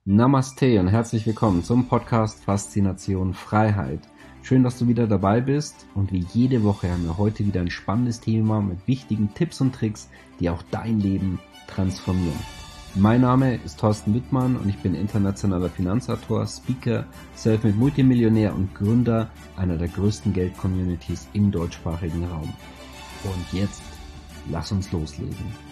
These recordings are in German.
Namaste und herzlich willkommen zum Podcast Faszination Freiheit. Schön, dass du wieder dabei bist und wie jede Woche haben wir heute wieder ein spannendes Thema mit wichtigen Tipps und Tricks, die auch dein Leben transformieren. Mein Name ist Thorsten Wittmann und ich bin internationaler Finanzautor, Speaker, Selfmade Multimillionär und Gründer einer der größten Geld-Communities im deutschsprachigen Raum. Und jetzt, lass uns loslegen.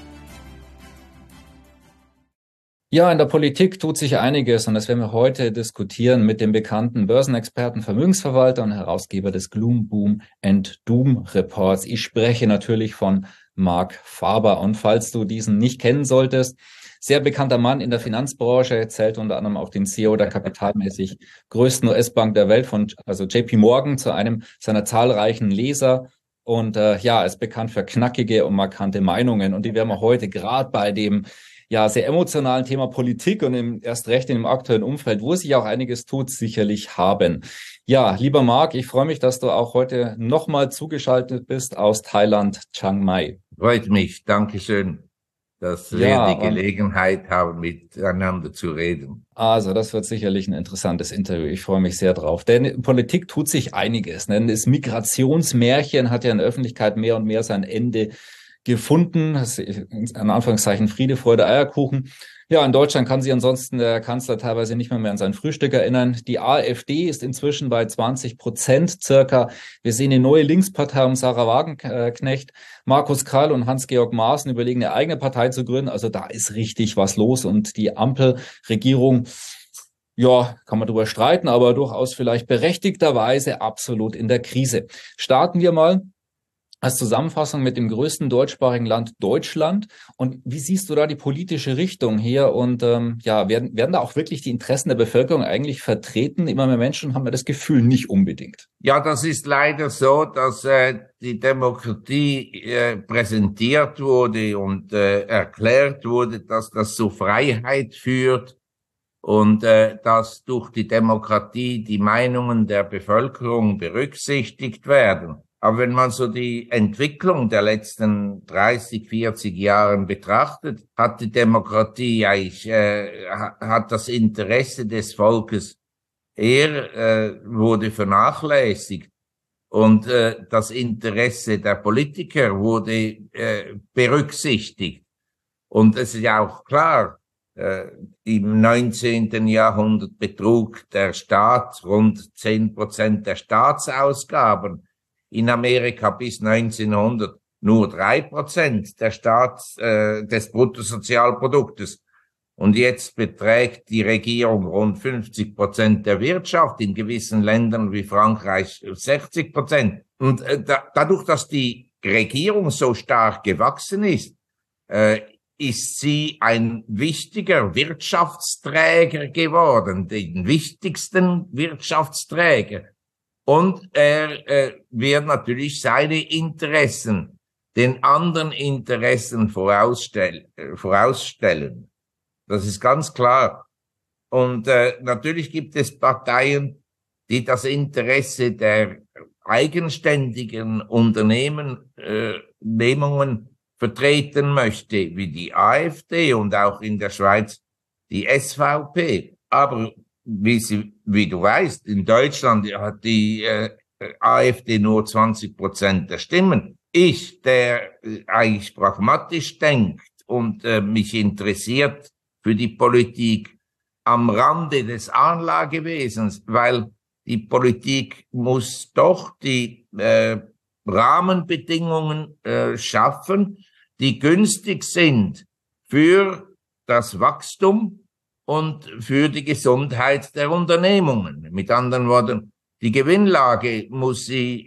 Ja, in der Politik tut sich einiges und das werden wir heute diskutieren mit dem bekannten Börsenexperten, Vermögensverwalter und Herausgeber des Gloom, Boom and Doom Reports. Ich spreche natürlich von Marc Faber und falls du diesen nicht kennen solltest, sehr bekannter Mann in der Finanzbranche, zählt unter anderem auch den CEO der kapitalmäßig größten US-Bank der Welt, also JP Morgan, zu einem seiner zahlreichen Leser. Und ist bekannt für knackige und markante Meinungen. Und die werden wir heute gerade bei dem sehr emotionalen Thema Politik und erst recht in dem aktuellen Umfeld, wo sich auch einiges tut, sicherlich haben. Ja, lieber Marc, ich freue mich, dass du auch heute nochmal zugeschaltet bist aus Thailand, Chiang Mai. Freut mich, Dankeschön, dass wir die Gelegenheit haben, miteinander zu reden. Also, das wird sicherlich ein interessantes Interview. Ich freue mich sehr drauf. Denn in Politik tut sich einiges. Das Migrationsmärchen hat ja in der Öffentlichkeit mehr und mehr sein Ende gefunden. Das ist an Anführungszeichen Friede, Freude, Eierkuchen. Ja, in Deutschland kann sich ansonsten der Kanzler teilweise nicht mehr an sein Frühstück erinnern. Die AfD ist inzwischen bei 20% circa. Wir sehen eine neue Linkspartei um Sarah Wagenknecht, Markus Krall und Hans-Georg Maaßen überlegen, eine eigene Partei zu gründen. Also da ist richtig was los und die Ampelregierung, ja, kann man drüber streiten, aber durchaus vielleicht berechtigterweise absolut in der Krise. Starten wir mal als Zusammenfassung mit dem größten deutschsprachigen Land Deutschland. Und wie siehst du da die politische Richtung hier? Und werden da auch wirklich die Interessen der Bevölkerung eigentlich vertreten? Immer mehr Menschen haben ja das Gefühl, nicht unbedingt. Ja, das ist leider so, dass die Demokratie präsentiert wurde und erklärt wurde, dass das zu Freiheit führt und dass durch die Demokratie die Meinungen der Bevölkerung berücksichtigt werden. Aber wenn man so die Entwicklung der letzten 30, 40 Jahren betrachtet, hat die Demokratie eigentlich, hat das Interesse des Volkes wurde vernachlässigt und das Interesse der Politiker wurde berücksichtigt. Und es ist ja auch klar, im 19. Jahrhundert betrug der Staat rund 10% der Staatsausgaben. In Amerika bis 1900 nur 3% des Bruttosozialproduktes. Und jetzt beträgt die Regierung rund 50% der Wirtschaft, in gewissen Ländern wie Frankreich 60%. Und dadurch, dass die Regierung so stark gewachsen ist sie ein wichtiger Wirtschaftsträger geworden, den wichtigsten Wirtschaftsträger. Und er wird natürlich seine Interessen den anderen Interessen vorausstellen. Das ist ganz klar. Und natürlich gibt es Parteien, die das Interesse der eigenständigen Unternehmungen vertreten möchte, wie die AfD und auch in der Schweiz die SVP. Aber wie du weißt, in Deutschland hat die AfD nur 20% der Stimmen. Ich, der eigentlich pragmatisch denkt und mich interessiert für die Politik am Rande des Anlagewesens, weil die Politik muss doch die Rahmenbedingungen schaffen, die günstig sind für das Wachstum und für die Gesundheit der Unternehmungen. Mit anderen Worten, die Gewinnlage muss sie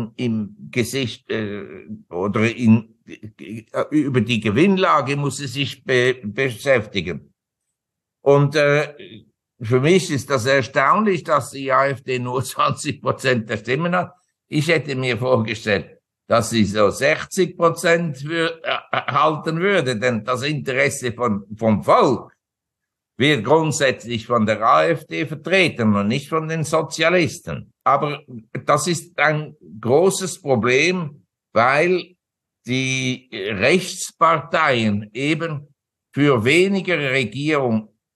über die Gewinnlage muss sie sich beschäftigen. Und für mich ist das erstaunlich, dass die AfD nur 20% der Stimmen hat. Ich hätte mir vorgestellt, dass sie so 60% halten würde, denn das Interesse vom Volk wird grundsätzlich von der AfD vertreten und nicht von den Sozialisten. Aber das ist ein großes Problem, weil die Rechtsparteien eben für weniger Regierung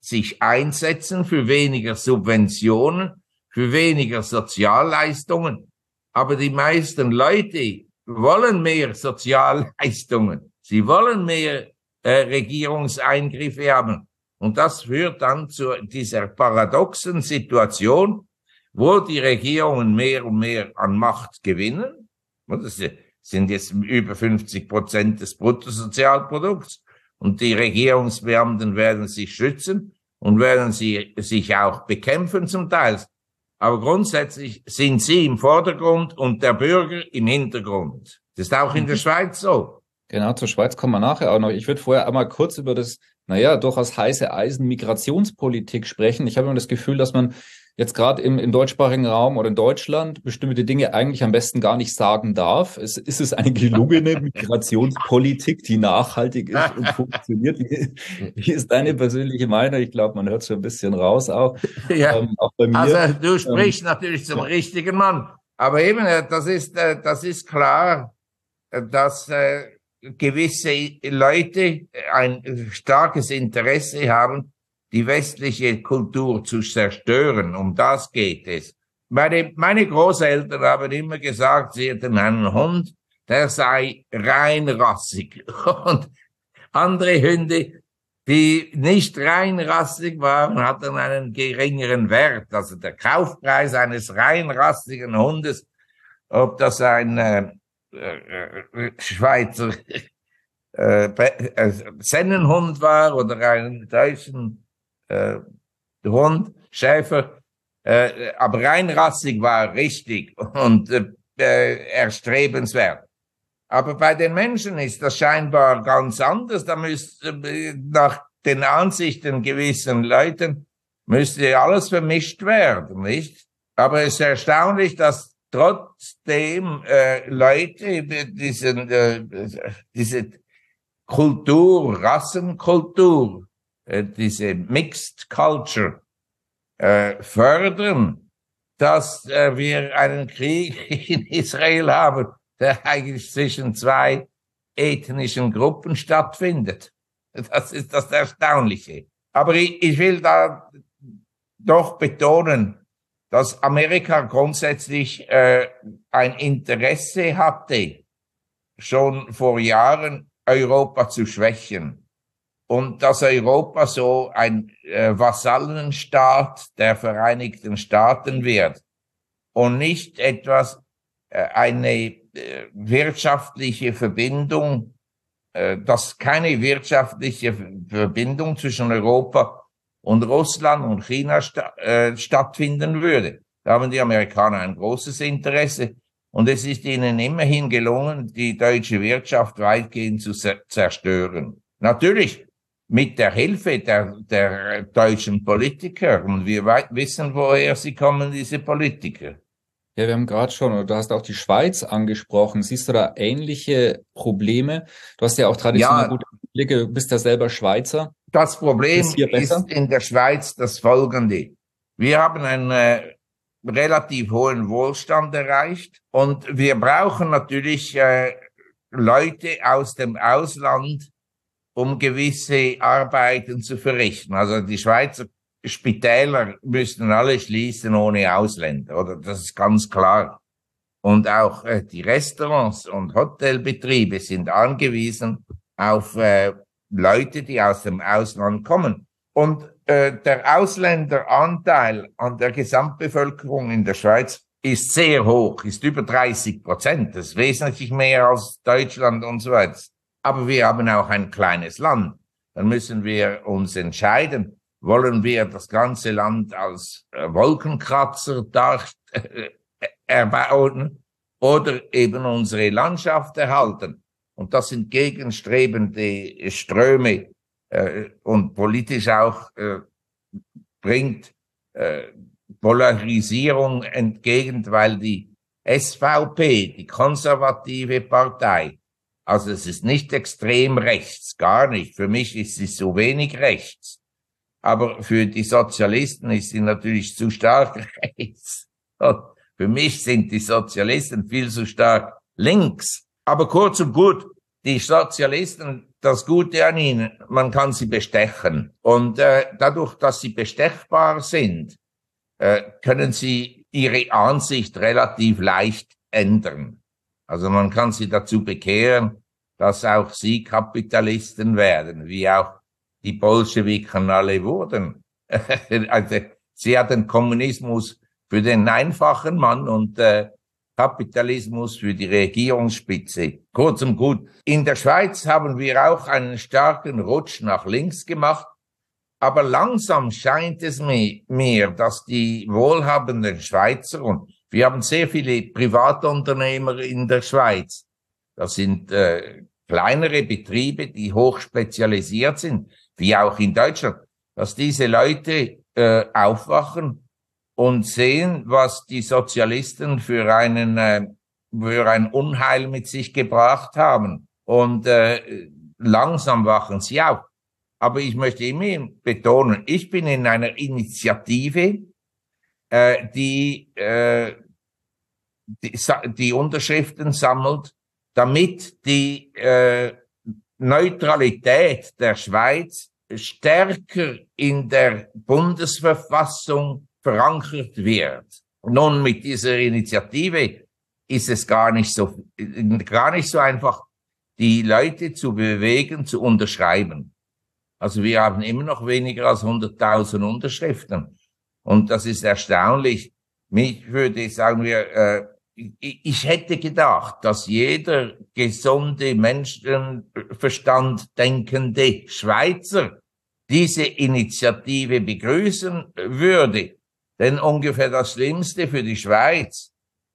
sich einsetzen für weniger Subventionen, für weniger Sozialleistungen. Aber die meisten Leute wollen mehr Sozialleistungen. Sie wollen mehr Regierungseingriffe haben. Und das führt dann zu dieser paradoxen Situation, wo die Regierungen mehr und mehr an Macht gewinnen. Das sind jetzt über 50% des Bruttosozialprodukts. Und die Regierungsbeamten werden sich schützen und werden sich auch bekämpfen zum Teil. Aber grundsätzlich sind sie im Vordergrund und der Bürger im Hintergrund. Das ist auch in der Schweiz so. Genau, zur Schweiz kommen wir nachher auch noch. Ich würde vorher einmal kurz über das, durchaus heiße Eisen Migrationspolitik sprechen. Ich habe immer das Gefühl, dass man jetzt gerade im deutschsprachigen Raum oder in Deutschland bestimmte Dinge eigentlich am besten gar nicht sagen darf. Ist es eine gelungene Migrationspolitik, die nachhaltig ist und funktioniert? Wie ist deine persönliche Meinung? Ich glaube, man hört schon ein bisschen raus auch. Ja. Auch bei mir. Also du sprichst natürlich zum richtigen Mann. Aber eben, das ist klar, dass gewisse Leute ein starkes Interesse haben, die westliche Kultur zu zerstören. Um das geht es. Meine Großeltern haben immer gesagt, sie hätten einen Hund, der sei reinrassig. Und andere Hunde, die nicht reinrassig waren, hatten einen geringeren Wert. Also der Kaufpreis eines reinrassigen Hundes, ob das ein Schweizer Sennenhund war oder einen deutschen Hund, Schäfer, aber reinrassig war richtig und erstrebenswert. Aber bei den Menschen ist das scheinbar ganz anders. Da müsste nach den Ansichten gewissen Leuten müsste alles vermischt werden, nicht? Aber es ist erstaunlich, dass trotzdem Leute diese Kultur, Rassenkultur, diese Mixed Culture fördern, dass wir einen Krieg in Israel haben, der eigentlich zwischen zwei ethnischen Gruppen stattfindet. Das ist das Erstaunliche. Aber ich will da doch betonen, dass Amerika grundsätzlich ein Interesse hatte, schon vor Jahren Europa zu schwächen. Und dass Europa so ein Vasallenstaat der Vereinigten Staaten wird und nicht etwas, eine wirtschaftliche Verbindung, dass keine wirtschaftliche Verbindung zwischen Europa und Russland und China stattfinden würde. Da haben die Amerikaner ein großes Interesse. Und es ist ihnen immerhin gelungen, die deutsche Wirtschaft weitgehend zu zerstören. Natürlich mit der Hilfe der deutschen Politiker. Und wir wissen, woher sie kommen, diese Politiker. Ja, wir haben gerade schon, du hast auch die Schweiz angesprochen. Siehst du da ähnliche Probleme? Du hast ja auch traditionell gute Blicke, du bist ja selber Schweizer. Das Problem ist in der Schweiz das folgende. Wir haben einen relativ hohen Wohlstand erreicht und wir brauchen natürlich Leute aus dem Ausland, um gewisse Arbeiten zu verrichten. Also die Schweizer Spitäler müssten alle schließen ohne Ausländer, oder? Das ist ganz klar. Und auch die Restaurants und Hotelbetriebe sind angewiesen auf Leute, die aus dem Ausland kommen. Und der Ausländeranteil an der Gesamtbevölkerung in der Schweiz ist sehr hoch, ist über 30%. Das ist wesentlich mehr als Deutschland und so weiter. Aber wir haben auch ein kleines Land. Dann müssen wir uns entscheiden, wollen wir das ganze Land als Wolkenkratzer erbauen oder eben unsere Landschaft erhalten. Und das sind gegenstrebende Ströme und politisch auch bringt Polarisierung entgegen, weil die SVP, die konservative Partei, also es ist nicht extrem rechts, gar nicht. Für mich ist sie so wenig rechts. Aber für die Sozialisten ist sie natürlich zu stark rechts. Und für mich sind die Sozialisten viel zu stark links. Aber kurz und gut, die Sozialisten das Gute an ihnen, man kann sie bestechen. Und dadurch, dass sie bestechbar sind, können sie ihre Ansicht relativ leicht ändern. Also man kann sie dazu bekehren, dass auch sie Kapitalisten werden, wie auch die Bolschewiken alle wurden. Also, sie hatten Kommunismus für den einfachen Mann und Kapitalismus für die Regierungsspitze. Kurz und gut. In der Schweiz haben wir auch einen starken Rutsch nach links gemacht, aber langsam scheint es mir, dass die wohlhabenden Schweizer, und wir haben sehr viele Privatunternehmer in der Schweiz, das sind kleinere Betriebe, die hoch spezialisiert sind, wie auch in Deutschland, dass diese Leute aufwachen und sehen, was die Sozialisten für ein Unheil mit sich gebracht haben. Und langsam wachen sie auf. Aber ich möchte immer betonen, ich bin in einer Initiative, die Unterschriften sammelt, damit die Neutralität der Schweiz stärker in der Bundesverfassung verankert wird. Nun, mit dieser Initiative ist es gar nicht so einfach, die Leute zu bewegen, zu unterschreiben. Also wir haben immer noch weniger als 100.000 Unterschriften. Und das ist erstaunlich. Mich würde, sagen wir, ich hätte gedacht, dass jeder gesunde Menschenverstand denkende Schweizer diese Initiative begrüßen würde. Denn ungefähr das Schlimmste für die Schweiz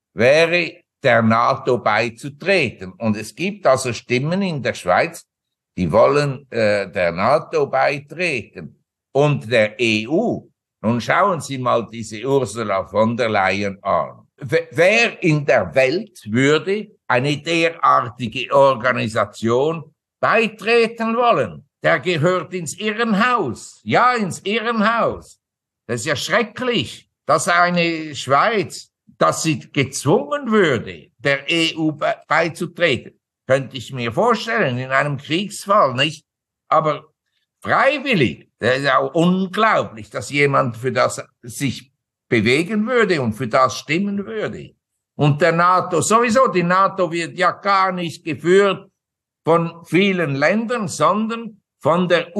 wäre, der NATO beizutreten. Und es gibt also Stimmen in der Schweiz, die wollen der NATO beitreten und der EU. Nun schauen Sie mal diese Ursula von der Leyen an. Wer in der Welt würde eine derartige Organisation beitreten wollen? Der gehört ins Irrenhaus. Ja, ins Irrenhaus. Das ist ja schrecklich, dass eine Schweiz, dass sie gezwungen würde, der EU beizutreten. Könnte ich mir vorstellen, in einem Kriegsfall, nicht? Aber freiwillig, das ist ja auch unglaublich, dass jemand für das sich bewegen würde und für das stimmen würde. Und der NATO, sowieso, die NATO wird ja gar nicht geführt von vielen Ländern, sondern von der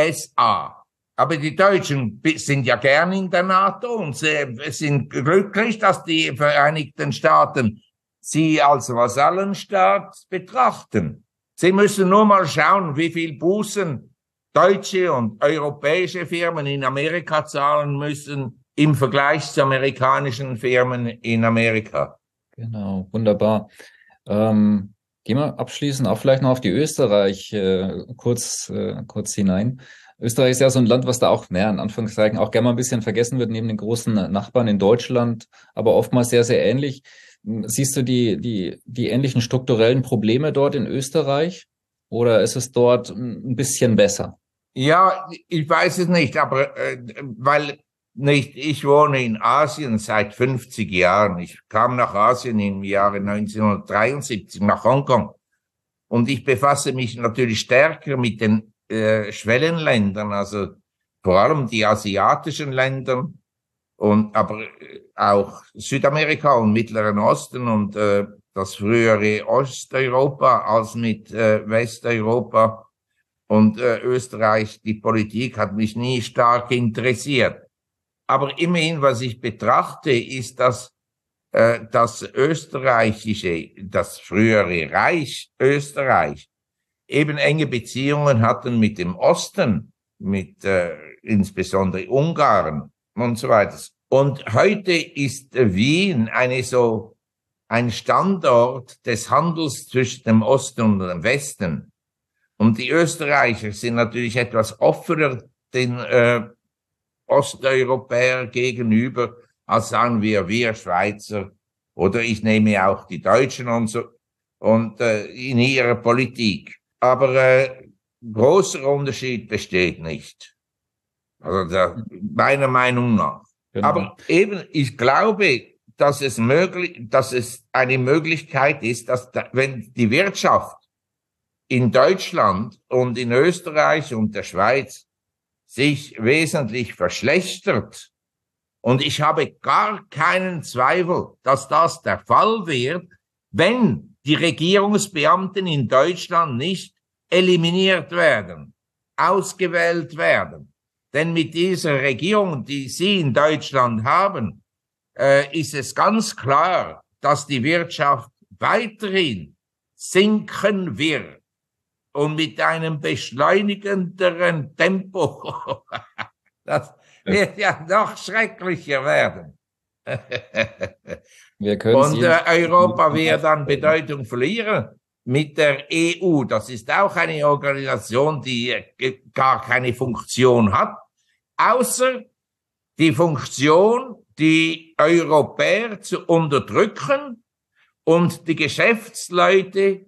USA. Aber die Deutschen sind ja gern in der NATO und sie sind glücklich, dass die Vereinigten Staaten sie als Vasallenstaat betrachten. Sie müssen nur mal schauen, wie viel Bußen deutsche und europäische Firmen in Amerika zahlen müssen im Vergleich zu amerikanischen Firmen in Amerika. Genau, wunderbar. Gehen wir abschließend auch vielleicht noch auf die Österreich kurz hinein. Österreich ist ja so ein Land, was da auch, in Anführungszeichen, auch gerne mal ein bisschen vergessen wird, neben den großen Nachbarn in Deutschland, aber oftmals sehr, sehr ähnlich. Siehst du die ähnlichen strukturellen Probleme dort in Österreich oder ist es dort ein bisschen besser? Ja, ich weiß es nicht, aber ich wohne in Asien seit 50 Jahren. Ich kam nach Asien im Jahre 1973, nach Hongkong. Und ich befasse mich natürlich stärker mit den Schwellenländern, also vor allem die asiatischen Länder aber auch Südamerika und Mittleren Osten und das frühere Osteuropa als mit Westeuropa. Und Österreich, die Politik hat mich nie stark interessiert. Aber immerhin, was ich betrachte, ist, dass das frühere Reich Österreich eben enge Beziehungen hatten mit dem Osten, mit insbesondere Ungarn und so weiter. Und heute ist Wien ein Standort des Handels zwischen dem Osten und dem Westen. Und die Österreicher sind natürlich etwas offener den Osteuropäer gegenüber, als sagen wir Schweizer, oder ich nehme auch die Deutschen und so, und in ihrer Politik. Aber großer Unterschied besteht nicht. Also meiner Meinung nach. Genau. Aber eben, ich glaube, dass es eine Möglichkeit ist, dass wenn die Wirtschaft in Deutschland und in Österreich und der Schweiz sich wesentlich verschlechtert. Und ich habe gar keinen Zweifel, dass das der Fall wird, wenn die Regierungsbeamten in Deutschland nicht eliminiert werden, ausgewählt werden. Denn mit dieser Regierung, die Sie in Deutschland haben, ist es ganz klar, dass die Wirtschaft weiterhin sinken wird und mit einem beschleunigenderen Tempo. Das wird ja noch schrecklicher werden. Und Europa wird an Bedeutung verlieren mit der EU. Das ist auch eine Organisation, die gar keine Funktion hat, außer die Funktion, die Europäer zu unterdrücken und die Geschäftsleute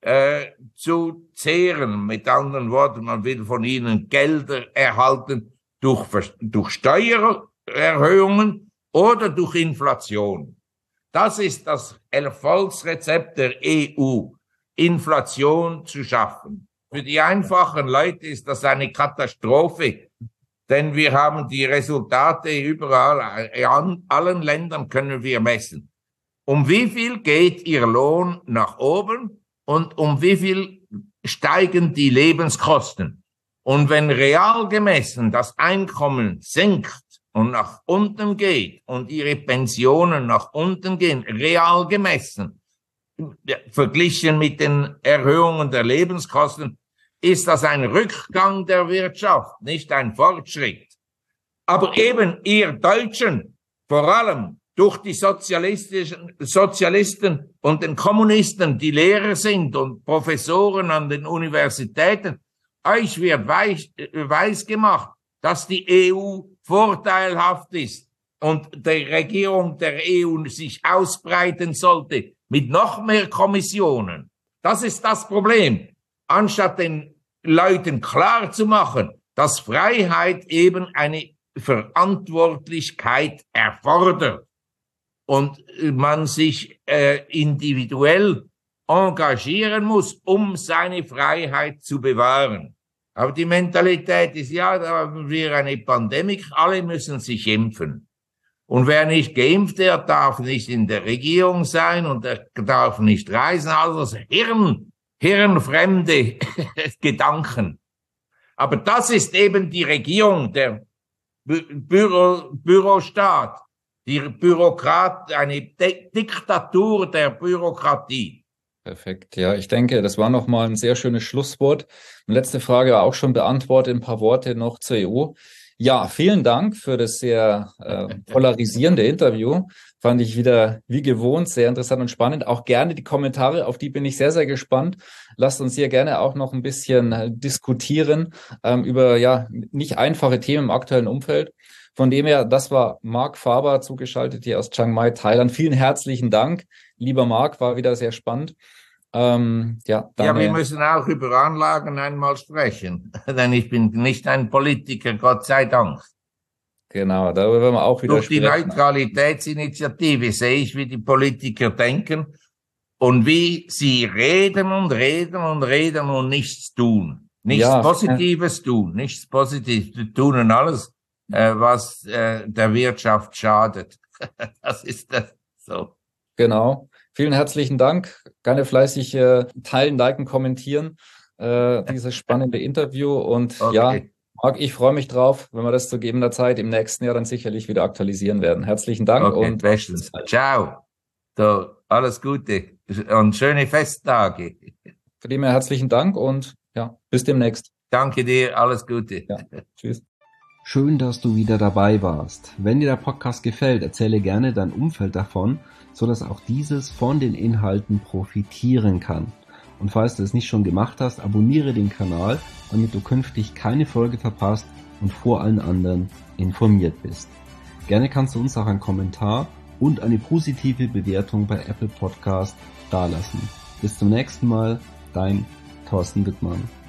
zu zehren. Mit anderen Worten, man will von ihnen Gelder erhalten durch Steuererhöhungen oder durch Inflation. Das ist das Erfolgsrezept der EU, Inflation zu schaffen. Für die einfachen Leute ist das eine Katastrophe, denn wir haben die Resultate überall, in allen Ländern können wir messen. Um wie viel geht Ihr Lohn nach oben und um wie viel steigen die Lebenskosten? Und wenn real gemessen das Einkommen sinkt und nach unten geht und Ihre Pensionen nach unten gehen, real gemessen, verglichen mit den Erhöhungen der Lebenskosten, ist das ein Rückgang der Wirtschaft, nicht ein Fortschritt. Aber eben ihr Deutschen, vor allem durch die Sozialisten und den Kommunisten, die Lehrer sind und Professoren an den Universitäten, euch wird weiß gemacht, dass die EU vorteilhaft ist und die Regierung der EU sich ausbreiten sollte mit noch mehr Kommissionen. Das ist das Problem. Anstatt den Leuten klar zu machen, dass Freiheit eben eine Verantwortlichkeit erfordert und man sich individuell engagieren muss, um seine Freiheit zu bewahren. Aber die Mentalität ist, ja, da haben wir eine Pandemie, alle müssen sich impfen. Und wer nicht geimpft wird, darf nicht in der Regierung sein und er darf nicht reisen. Also hirnfremde Gedanken. Aber das ist eben die Regierung, der Bürostaat, die eine Diktatur der Bürokratie. Perfekt. Ja, ich denke, das war nochmal ein sehr schönes Schlusswort. Letzte Frage war auch schon beantwortet. Ein paar Worte noch zur EU. Ja, vielen Dank für das sehr polarisierende Interview. Fand ich wieder wie gewohnt sehr interessant und spannend. Auch gerne die Kommentare, auf die bin ich sehr, sehr gespannt. Lasst uns hier gerne auch noch ein bisschen diskutieren über ja nicht einfache Themen im aktuellen Umfeld. Von dem her, das war Marc Faber, zugeschaltet hier aus Chiang Mai, Thailand. Vielen herzlichen Dank, lieber Marc, war wieder sehr spannend. Ja, wir müssen auch über Anlagen einmal sprechen, denn ich bin nicht ein Politiker, Gott sei Dank. Genau, darüber werden wir auch wieder sprechen. Durch die Neutralitätsinitiative sehe ich, wie die Politiker denken und wie sie reden und reden und reden und nichts tun. Nichts Positives tun, nichts Positives. Die tun und alles, was der Wirtschaft schadet. Das ist das so. Genau. Vielen herzlichen Dank. Gerne fleißig teilen, liken, kommentieren dieses spannende Interview. Und ja, Marc, ich freue mich drauf, wenn wir das zu gegebener Zeit im nächsten Jahr dann sicherlich wieder aktualisieren werden. Herzlichen Dank und bestens. Ciao. So, alles Gute und schöne Festtage. Von dem her herzlichen Dank und ja, bis demnächst. Danke dir, alles Gute. Ja, tschüss. Schön, dass du wieder dabei warst. Wenn dir der Podcast gefällt, erzähle gerne dein Umfeld davon, sodass auch dieses von den Inhalten profitieren kann. Und falls du es nicht schon gemacht hast, abonniere den Kanal, damit du künftig keine Folge verpasst und vor allen anderen informiert bist. Gerne kannst du uns auch einen Kommentar und eine positive Bewertung bei Apple Podcast dalassen. Bis zum nächsten Mal, dein Thorsten Wittmann.